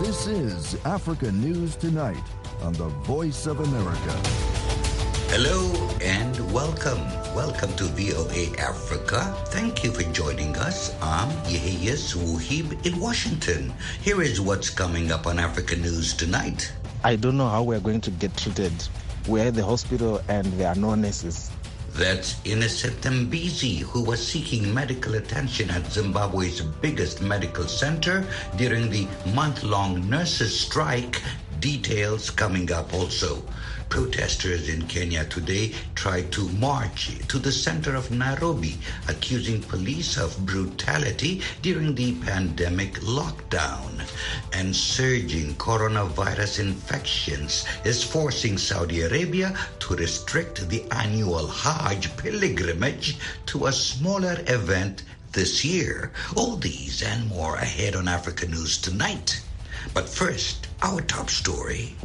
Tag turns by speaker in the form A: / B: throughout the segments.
A: This is Africa News Tonight on the Voice of America.
B: Hello and welcome. Welcome to VOA Africa. Thank you for joining us. I'm Yehia Suhib in Washington. Here is what's coming up on Africa News Tonight.
C: I don't know how we're going to get treated. We're at the hospital and there are no nurses.
B: That's Innocent Mbizi, who was seeking medical attention at Zimbabwe's biggest medical center during the month-long nurses' strike. Details coming up also. Protesters in Kenya today tried to march to the center of Nairobi, accusing police of brutality during the pandemic lockdown. And surging coronavirus infections is forcing Saudi Arabia to restrict the annual Hajj pilgrimage to a smaller event this year. All these and more ahead on Africa News Tonight. But first, our top story.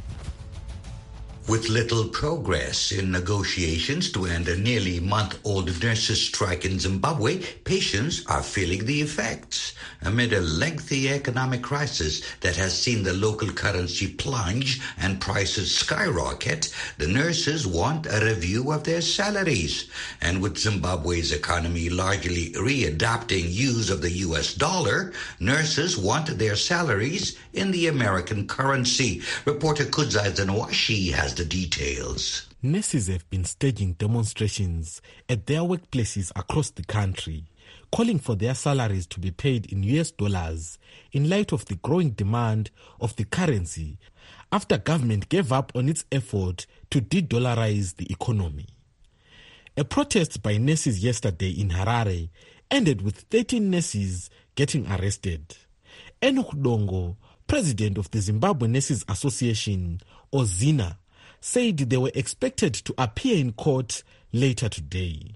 B: With little progress in negotiations to end a nearly month-old nurses' strike in Zimbabwe, patients are feeling the effects. Amid a lengthy economic crisis that has seen the local currency plunge and prices skyrocket, the nurses want a review of their salaries. And with Zimbabwe's economy largely readapting use of the US dollar, nurses want their salaries in the American currency. Reporter Kudzai Zanwashi has the details.
D: Nurses have been staging demonstrations at their workplaces across the country, calling for their salaries to be paid in US dollars in light of the growing demand of the currency after government gave up on its effort to de-dollarize the economy. A protest by nurses yesterday in Harare ended with 13 nurses getting arrested. Enoch Dongo, president of the Zimbabwe Nurses Association, or ZINA, said they were expected to appear in court later today.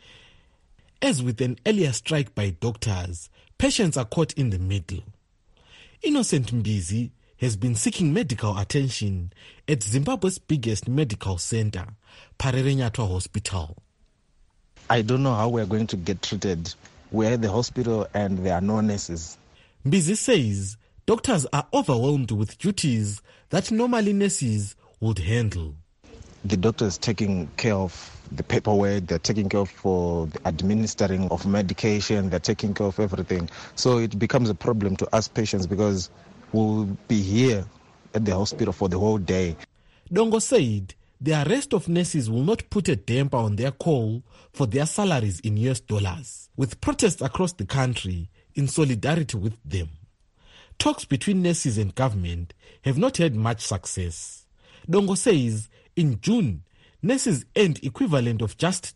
D: As with an earlier strike by doctors, patients are caught in the middle. Innocent Mbizi has been seeking medical attention at Zimbabwe's biggest medical center, Parerenyatwa Hospital.
C: I don't know how we're going to get treated. We're at the hospital and there are no nurses.
D: Mbizi says doctors are overwhelmed with duties that normally nurses would handle.
C: The doctors taking care of the paperwork, they're taking care of for the administering of medication, they're taking care of everything. So it becomes a problem to us patients because we'll be here at the hospital for the whole day.
D: Dongo said the arrest of nurses will not put a damper on their call for their salaries in US dollars, with protests across the country in solidarity with them. Talks between nurses and government have not had much success. Dongo says in June, nurses earned equivalent of just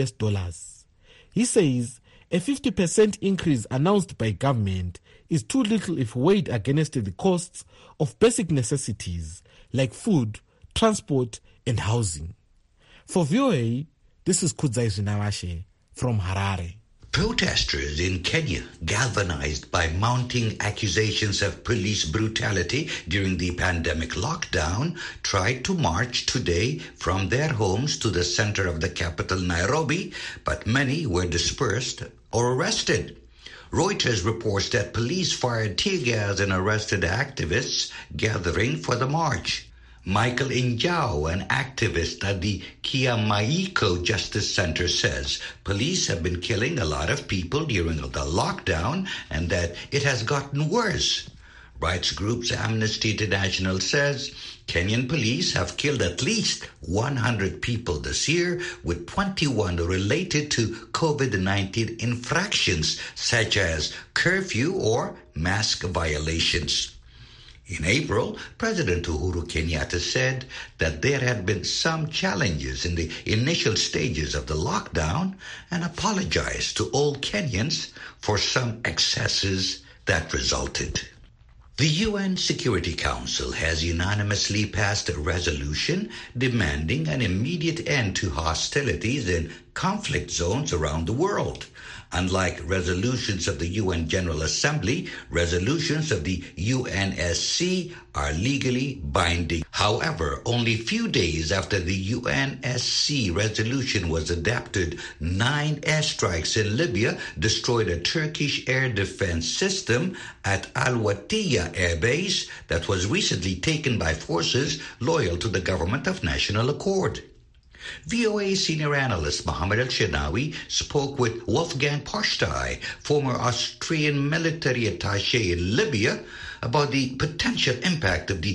D: $30. He says a 50% increase announced by government is too little if weighed against the costs of basic necessities like food, transport, and housing. For VOA, this is Kudzai Zinawashe from Harare.
B: Protesters in Kenya, galvanized by mounting accusations of police brutality during the pandemic lockdown, tried to march today from their homes to the center of the capital, Nairobi, but many were dispersed or arrested. Reuters reports that police fired tear gas and arrested activists gathering for the march. Michael Injao, an activist at the Kiamaiko Justice Center, says police have been killing a lot of people during the lockdown and that it has gotten worse. Rights groups Amnesty International says Kenyan police have killed at least 100 people this year, with 21 related to COVID-19 infractions such as curfew or mask violations. In April, President Uhuru Kenyatta said that there had been some challenges in the initial stages of the lockdown and apologized to all Kenyans for some excesses that resulted. The UN Security Council has unanimously passed a resolution demanding an immediate end to hostilities in conflict zones around the world. Unlike resolutions of the UN General Assembly, resolutions of the UNSC are legally binding. However, only few days after the UNSC resolution was adopted, 9 airstrikes in Libya destroyed a Turkish air defense system at Al-Watiya Air Base that was recently taken by forces loyal to the Government of National Accord. VOA senior analyst Mohammed Al-Shinawi spoke with Wolfgang Postai, former Austrian military attaché in Libya, about the potential impact of the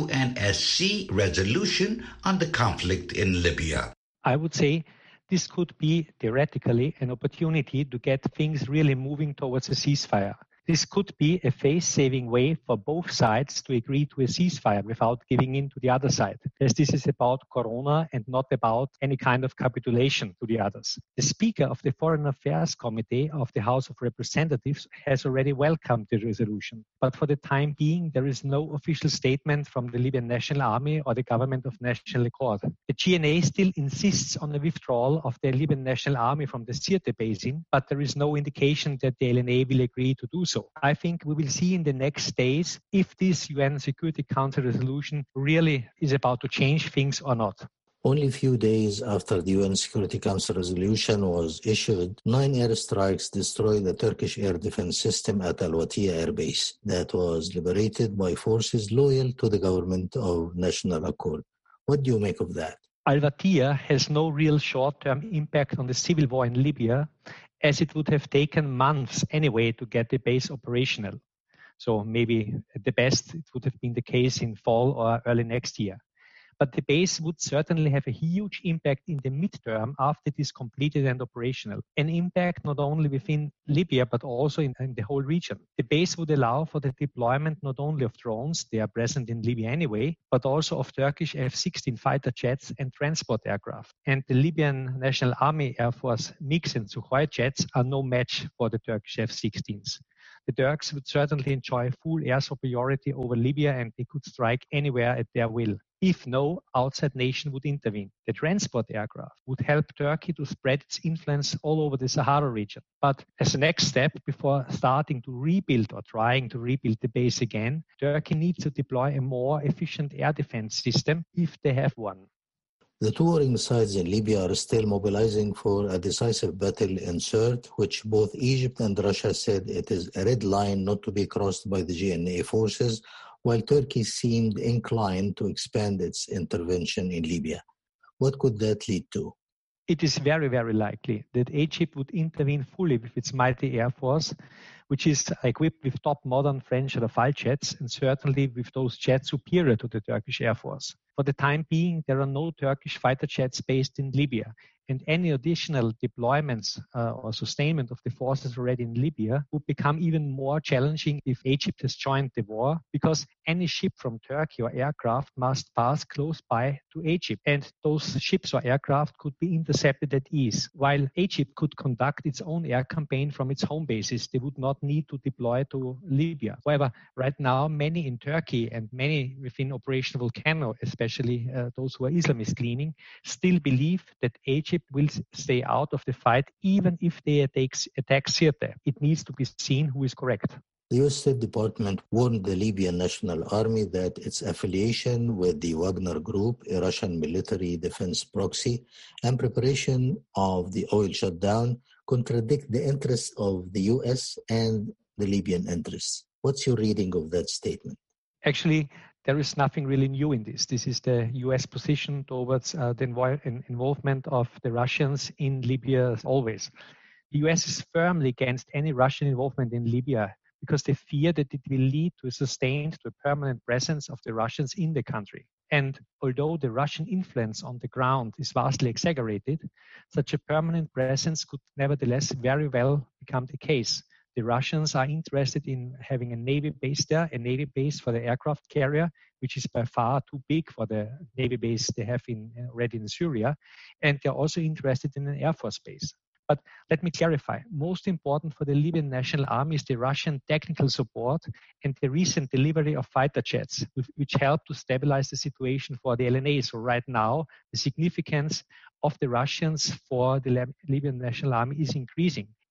B: UNSC resolution on the conflict in Libya.
E: I would say this could be theoretically an opportunity to get things really moving towards a ceasefire. This could be a face-saving way for both sides to agree to a ceasefire without giving in to the other side, as this is about Corona and not about any kind of capitulation to the others. The Speaker of the Foreign Affairs Committee of the House of Representatives has already welcomed the resolution, but for the time being, there is no official statement from the Libyan National Army or the Government of National Accord. The GNA still insists on the withdrawal of the Libyan National Army from the Sirte Basin, but there is no indication that the LNA will agree to do so. I think we will see in the next days if this UN Security Council resolution really is about to change things or not.
F: Only a few days after the UN Security Council resolution was issued, 9 airstrikes destroyed the Turkish air defense system at Al-Watiya Air Base that was liberated by forces loyal to the Government of National Accord. What do you make of that?
E: Al-Watiya has no real short-term impact on the civil war in Libya, as it would have taken months anyway to get the base operational. So maybe at the best it would have been the case in fall or early next year. But the base would certainly have a huge impact in the midterm after it is completed and operational. An impact not only within Libya, but also in the whole region. The base would allow for the deployment not only of drones, they are present in Libya anyway, but also of Turkish F-16 fighter jets and transport aircraft. And the Libyan National Army Air Force MiG and Sukhoi jets are no match for the Turkish F-16s. The Turks would certainly enjoy full air superiority over Libya, and they could strike anywhere at their will, if no outside nation would intervene. The transport aircraft would help Turkey to spread its influence all over the Sahara region. But as a next step, before starting to rebuild or trying to rebuild the base again, Turkey needs to deploy a more efficient air defense system if they have one.
F: The two warring sides in Libya are still mobilizing for a decisive battle in Sirte, which both Egypt and Russia said it is a red line not to be crossed by the GNA forces, while Turkey seemed inclined to expand its intervention in Libya. What could that lead to?
E: It is very, very likely that Egypt would intervene fully with its mighty air force, which is equipped with top modern French Rafale jets, and certainly with those jets superior to the Turkish Air Force. For the time being, there are no Turkish fighter jets based in Libya, and any additional deployments or sustainment of the forces already in Libya would become even more challenging if Egypt has joined the war, because any ship from Turkey or aircraft must pass close by to Egypt, and those ships or aircraft could be intercepted at ease. While Egypt could conduct its own air campaign from its home bases, they would not need to deploy to Libya. However, right now, many in Turkey and many within Operation Volcano, especially those who are Islamist leaning, still believe that Egypt will stay out of the fight even if they attack Sirte. It needs to be seen who is correct.
F: The U.S. State Department warned the Libyan National Army that its affiliation with the Wagner Group, a Russian military defense proxy, and preparation of the oil shutdown contradict the interests of the U.S. and the Libyan interests. What's your reading of that statement?
E: Actually, there is nothing really new in this. This is the U.S. position towards the involvement of the Russians in Libya always. The U.S. is firmly against any Russian involvement in Libya because they fear that it will lead to a permanent presence of the Russians in the country. And although the Russian influence on the ground is vastly exaggerated, such a permanent presence could nevertheless very well become the case. The Russians are interested in having a Navy base there, a Navy base for the aircraft carrier, which is by far too big for the Navy base they have already in Syria. And they're also interested in an Air Force base. But let me clarify, most important for the Libyan National Army is the Russian technical support and the recent delivery of fighter jets, which help to stabilize the situation for the LNA. So right now, the significance of the Russians for the Libyan National Army is increasing.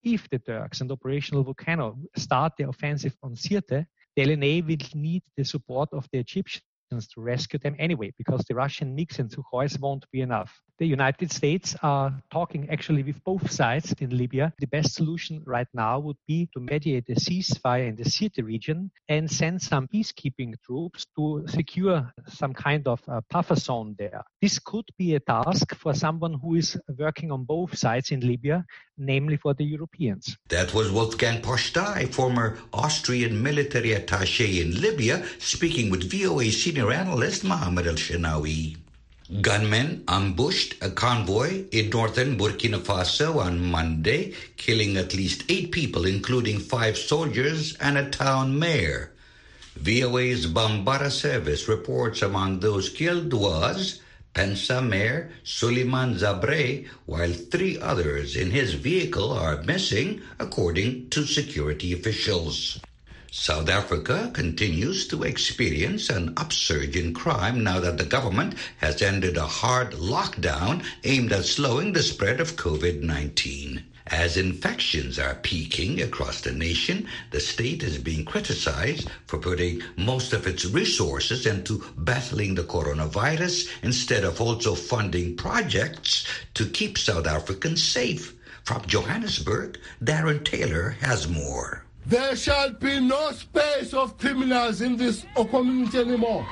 E: if the Turks and Operational Volcano start their offensive on Sirte, the LNA will need the support of the Egyptians to rescue them anyway, because the Russian MiGs and Sukhois won't be enough. The United States are talking actually with both sides in Libya. The best solution right now would be to mediate a ceasefire in the Sirte region and send some peacekeeping troops to secure some kind of buffer zone there. This could be a task for someone who is working on both sides in Libya, namely for the Europeans.
B: That was Wolfgang Postai, former Austrian military attaché in Libya, speaking with VOA senior analyst Mohammed El-Shenawi. Gunmen ambushed a convoy in northern Burkina Faso on Monday, killing at least 8 people, including 5 soldiers and a town mayor. VOA's Bambara service reports among those killed was Pensa Mayor Suleiman Zabre, while 3 others in his vehicle are missing, according to security officials. South Africa continues to experience an upsurge in crime now that the government has ended a hard lockdown aimed at slowing the spread of COVID-19. As infections are peaking across the nation, the state is being criticized for putting most of its resources into battling the coronavirus instead of also funding projects to keep South Africans safe. From Johannesburg, Darren Taylor has more.
G: There shall be no space of criminals in this community anymore.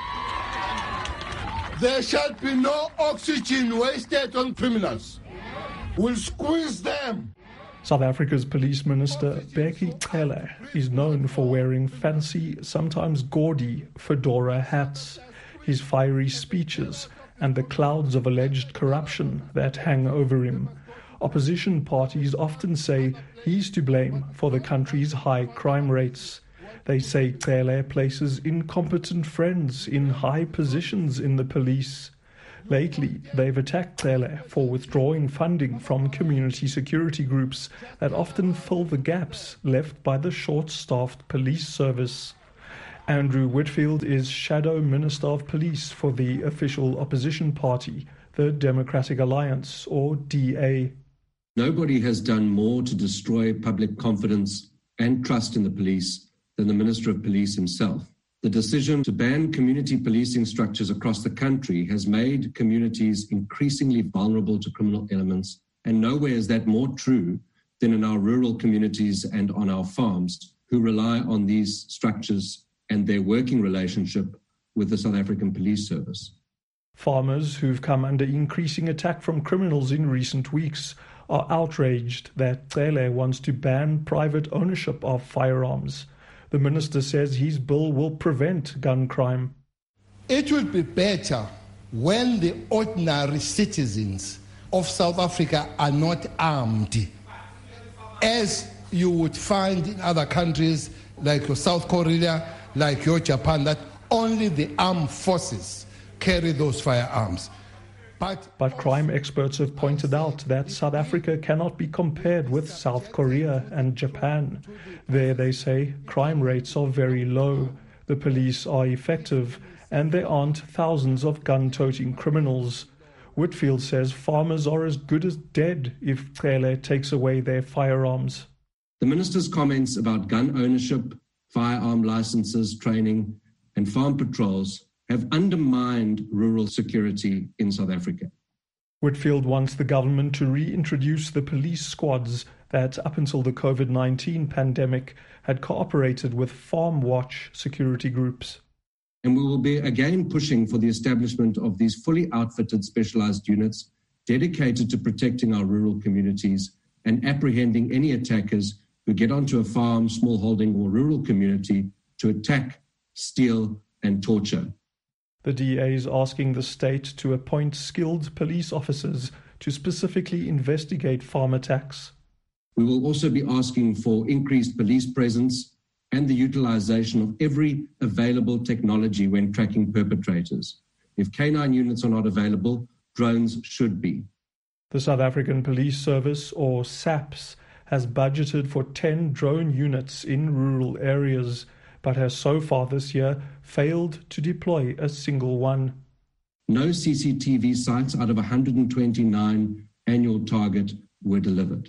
G: There shall be no oxygen wasted on criminals. We'll squeeze them.
H: South Africa's police minister, Bheki Cele, is known for wearing fancy, sometimes gaudy, fedora hats. His fiery speeches and the clouds of alleged corruption that hang over him. Opposition parties often say he's to blame for the country's high crime rates. They say Cele places incompetent friends in high positions in the police. Lately, they've attacked Cele for withdrawing funding from community security groups that often fill the gaps left by the short-staffed police service. Andrew Whitfield is Shadow Minister of Police for the official opposition party, the Democratic Alliance, or DA.
I: Nobody has done more to destroy public confidence and trust in the police than the Minister of Police himself. The decision to ban community policing structures across the country has made communities increasingly vulnerable to criminal elements, and nowhere is that more true than in our rural communities and on our farms, who rely on these structures and their working relationship with the South African Police Service.
H: Farmers who've come under increasing attack from criminals in recent weeks are outraged that Cele wants to ban private ownership of firearms. The minister says his bill will prevent gun crime.
G: It will be better when the ordinary citizens of South Africa are not armed, as you would find in other countries like your South Korea, like your Japan, that only the armed forces carry those firearms.
H: But crime experts have pointed out that South Africa cannot be compared with South Korea and Japan. There, they say, crime rates are very low, the police are effective, and there aren't thousands of gun-toting criminals. Whitfield says farmers are as good as dead if Cele takes away their firearms.
I: The minister's comments about gun ownership, firearm licenses, training, and farm patrols have undermined rural security in South Africa.
H: Whitfield wants the government to reintroduce the police squads that, up until the COVID-19 pandemic, had cooperated with Farm Watch security groups.
I: And we will be again pushing for the establishment of these fully outfitted specialized units dedicated to protecting our rural communities and apprehending any attackers who get onto a farm, smallholding or rural community to attack, steal and torture.
H: The DA is asking the state to appoint skilled police officers to specifically investigate farm attacks.
I: We will also be asking for increased police presence and the utilization of every available technology when tracking perpetrators. If canine units are not available, drones should be.
H: The South African Police Service, or SAPS, has budgeted for 10 drone units in rural areas, but has so far this year failed to deploy a single one.
I: No CCTV sites out of 129 annual target were delivered.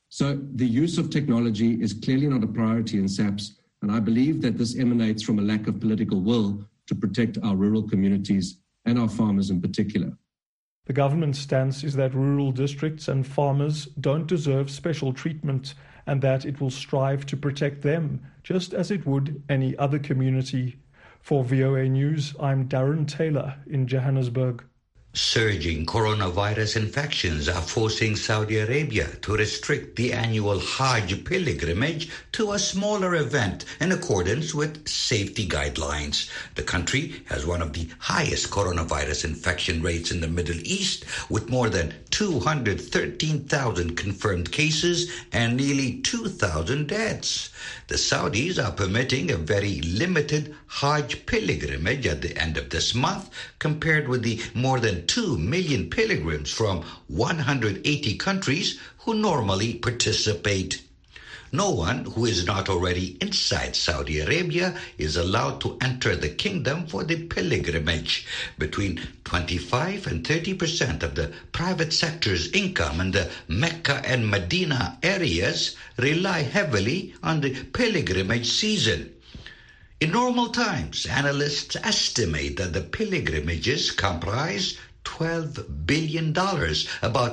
I: So the use of technology is clearly not a priority in SAPS, and I believe that this emanates from a lack of political will to protect our rural communities and our farmers in particular.
H: The government's stance is that rural districts and farmers don't deserve special treatment and that it will strive to protect them, just as it would any other community. For VOA News, I'm Darren Taylor in Johannesburg.
B: Surging coronavirus infections are forcing Saudi Arabia to restrict the annual Hajj pilgrimage to a smaller event in accordance with safety guidelines. The country has one of the highest coronavirus infection rates in the Middle East, with more than 213,000 confirmed cases and nearly 2,000 deaths. The Saudis are permitting a very limited Hajj pilgrimage at the end of this month, compared with the more than 2 million pilgrims from 180 countries who normally participate. No one who is not already inside Saudi Arabia is allowed to enter the kingdom for the pilgrimage. Between 25 and 30% of the private sector's income in the Mecca and Medina areas rely heavily on the pilgrimage season. In normal times, analysts estimate that the pilgrimages comprise $12 billion, about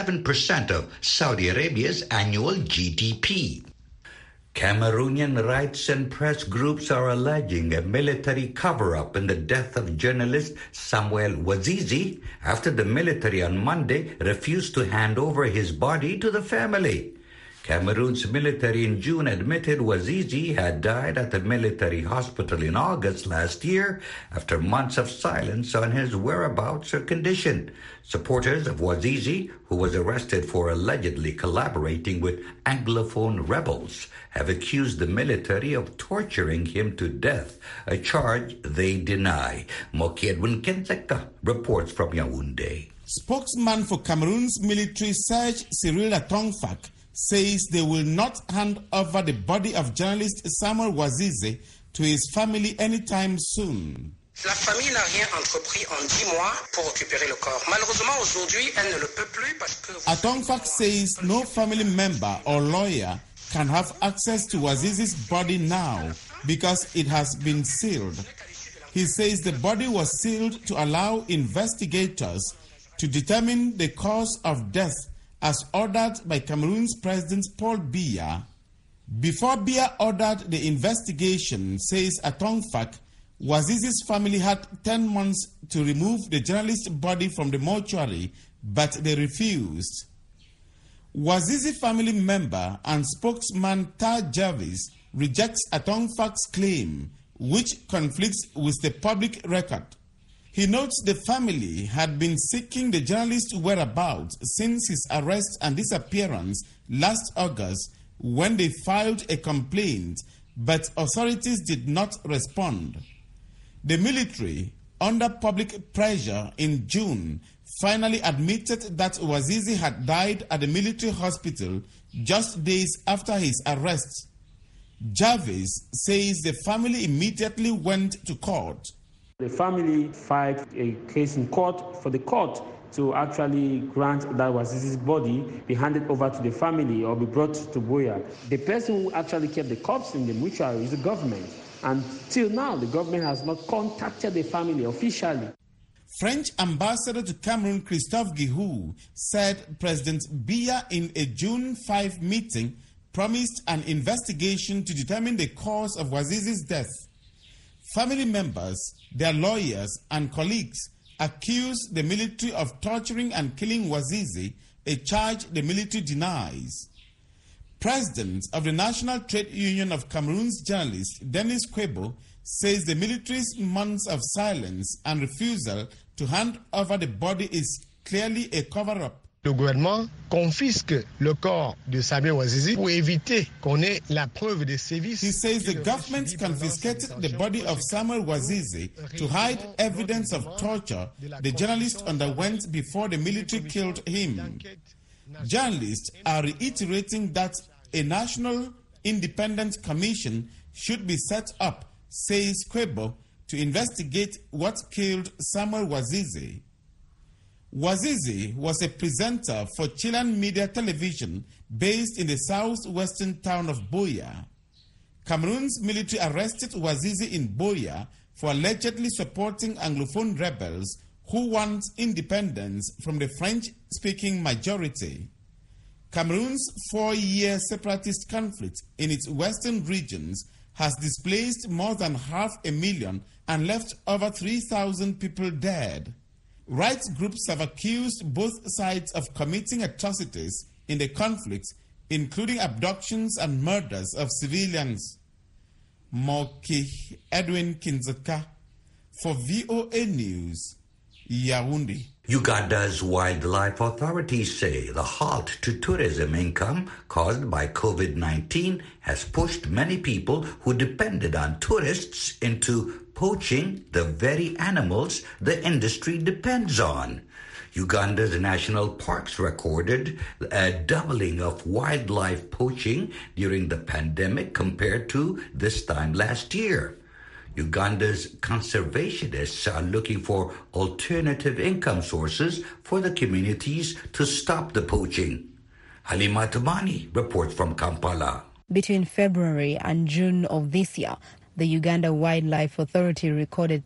B: 7% of Saudi Arabia's annual GDP. Cameroonian rights and press groups are alleging a military cover-up in the death of journalist Samuel Wazizi after the military on Monday refused to hand over his body to the family. Cameroon's military in June admitted Wazizi had died at the military hospital in August last year after months of silence on his whereabouts or condition. Supporters of Wazizi, who was arrested for allegedly collaborating with Anglophone rebels, have accused the military of torturing him to death, a charge they deny. Moki Edwin Kenzeka reports from Yaoundé.
J: Spokesman for Cameroon's military, Serge Cyril Atongfak, says they will not hand over the body of journalist Samuel Wazizi to his family anytime soon.
K: La famille n'a rien entrepris en 10 mois pour récupérer le corps. Malheureusement, aujourd'hui, elle ne le peut plus parce que...
J: Atongfak says no family member or lawyer can have access to Wazizi's body now because it has been sealed. He says the body was sealed to allow investigators to determine the cause of death as ordered by Cameroon's President Paul Biya. Before Biya ordered the investigation, says Atongfak, Wazizi's family had 10 months to remove the journalist's body from the mortuary, but they refused. Wazizi family member and spokesman Taj Jarvis rejects Atongfak's claim, which conflicts with the public record. He notes the family had been seeking the journalist's whereabouts since his arrest and disappearance last August, when they filed a complaint, but authorities did not respond. The military, under public pressure in June, finally admitted that Wazizi had died at the military hospital just days after his arrest. Jarvis says the family immediately went to court.
L: The family filed a case in court for the court to actually grant that Wazizi's body be handed over to the family or be brought to Buea. The person who actually kept the corpse in the mortuary is the government. And till now, the government has not contacted the family officially.
J: French ambassador to Cameroon, Christophe Guihou, said President Biya in a June 5 meeting promised an investigation to determine the cause of Wazizi's death. Family members, their lawyers and colleagues accuse the military of torturing and killing Wazizi, a charge the military denies. President of the National Trade Union of Cameroon's journalists, Denis Kwebo, says the military's months of silence and refusal to hand over the body is clearly a cover-up.
M: Le gouvernement confisque le corps de Samuel Wazizi pour éviter qu'on ait la preuve des sévices.
J: He says the government confiscated the body of Samuel Wazizi to hide evidence of torture the journalist underwent before the military killed him. Journalists are reiterating that a national independent commission should be set up, says Kwebo, to investigate what killed Samuel Wazizi. Wazizi was a presenter for Chilean Media Television based in the southwestern town of Buea. Cameroon's military arrested Wazizi in Buea for allegedly supporting Anglophone rebels who want independence from the French-speaking majority. Cameroon's 4-year separatist conflict in its western regions has displaced more than 500,000 and left over 3,000 people dead. Rights groups have accused both sides of committing atrocities in the conflict, including abductions and murders of civilians. Moki Edwin Kinzaka for VOA News, Yaoundé.
B: Uganda's wildlife authorities say the halt to tourism income caused by COVID-19 has pushed many people who depended on tourists into poaching the very animals the industry depends on. Uganda's national parks recorded a doubling of wildlife poaching during the pandemic compared to this time last year. Uganda's conservationists are looking for alternative income sources for the communities to stop the poaching. Halima Tumani reports from Kampala.
N: Between February and June of this year, the Uganda Wildlife Authority recorded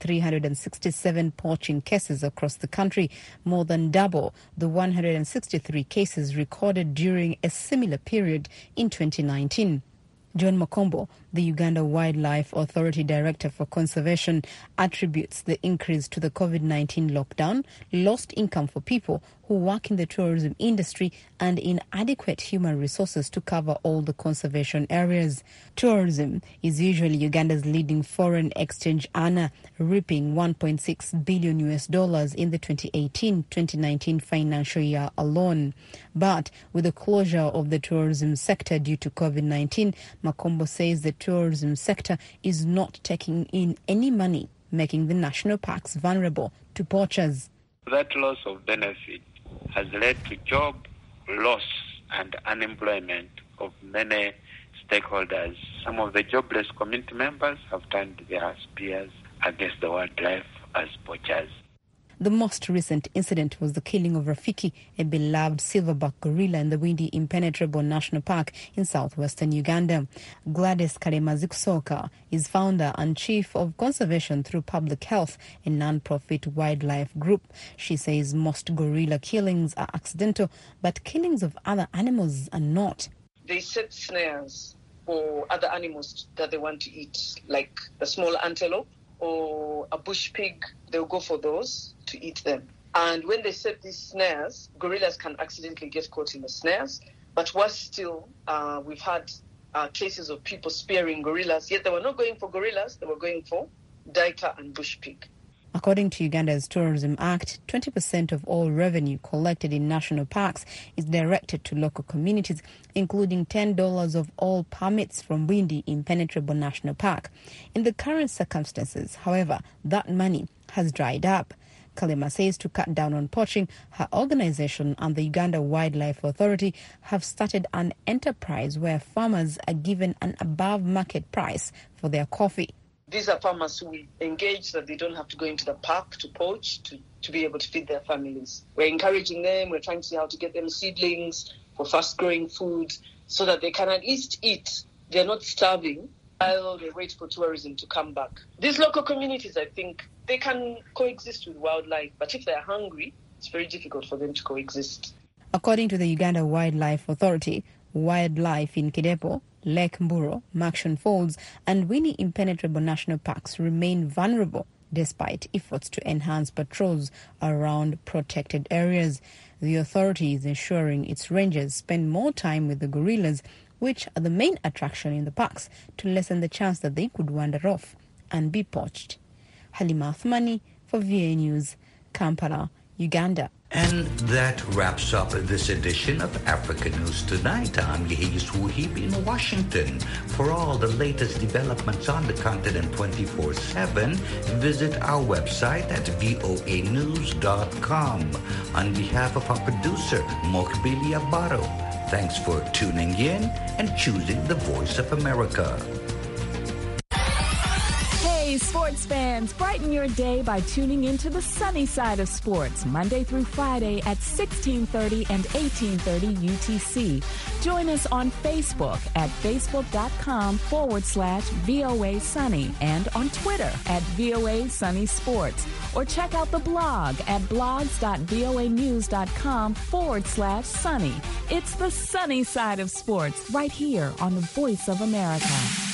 N: 367 poaching cases across the country, more than double the 163 cases recorded during a similar period in 2019. John Makombo, the Uganda Wildlife Authority Director for Conservation, attributes the increase to the COVID-19 lockdown, lost income for people who work in the tourism industry, and inadequate human resources to cover all the conservation areas. Tourism is usually Uganda's leading foreign exchange earner, reaping $1.6 billion in the 2018-2019 financial year alone. But with the closure of the tourism sector due to COVID-19, Makombo says the tourism sector is not taking in any money, making the national parks vulnerable to poachers.
O: That loss of benefit has led to job loss and unemployment of many stakeholders. Some of the jobless community members have turned their spears against the wildlife as poachers.
N: The most recent incident was the killing of Rafiki, a beloved silverback gorilla in the Windy Impenetrable National Park in southwestern Uganda. Gladys Karemazikusoka is founder and chief of Conservation Through Public Health, a non-profit wildlife group. She says most gorilla killings are accidental, but killings of other animals are not.
P: They set snares for other animals that they want to eat, like a small antelope or a bush pig. They'll go for those to eat them. And when they set these snares, gorillas can accidentally get caught in the snares. But worse still, we've had cases of people spearing gorillas, yet they were not going for gorillas, they were going for duiker and bush pig.
N: According to Uganda's Tourism Act, 20% of all revenue collected in national parks is directed to local communities, including $10 of all permits from Windy Impenetrable National Park. In the current circumstances, however, that money has dried up. Kalema says to cut down on poaching, her organization and the Uganda Wildlife Authority have started an enterprise where farmers are given an above-market price for their coffee.
P: These are farmers who will engage that they don't have to go into the park to poach to be able to feed their families. We're encouraging them. We're trying to see how to get them seedlings for fast-growing food so that they can at least eat. They're not starving while they wait for tourism to come back. These local communities, I think, they can coexist with wildlife, but if they're hungry, it's very difficult for them to coexist.
N: According to the Uganda Wildlife Authority, wildlife in Kidepo, Lake Mburo, Maction Falls and Winnie Impenetrable National Parks remain vulnerable despite efforts to enhance patrols around protected areas. The authority is ensuring its rangers spend more time with the gorillas, which are the main attraction in the parks, to lessen the chance that they could wander off and be poached. Halima Athmani for VOA News, Kampala, Uganda.
B: And that wraps up this edition of Africa News Tonight. I'm Yehis Wuhib in Washington. For all the latest developments on the continent 24/7, visit our website at voanews.com. On behalf of our producer, Mokbili Abaro, thanks for tuning in and choosing the Voice of America.
Q: Hey, Hey, sports fans, brighten your day by tuning into the sunny side of sports, Monday through Friday at 16:30 and 18:30 UTC. Join us on Facebook at facebook.com/VOA Sunny and on Twitter at VOA Sunny Sports. Or check out the blog at blogs.voanews.com/sunny. It's the sunny side of sports right here on the Voice of America.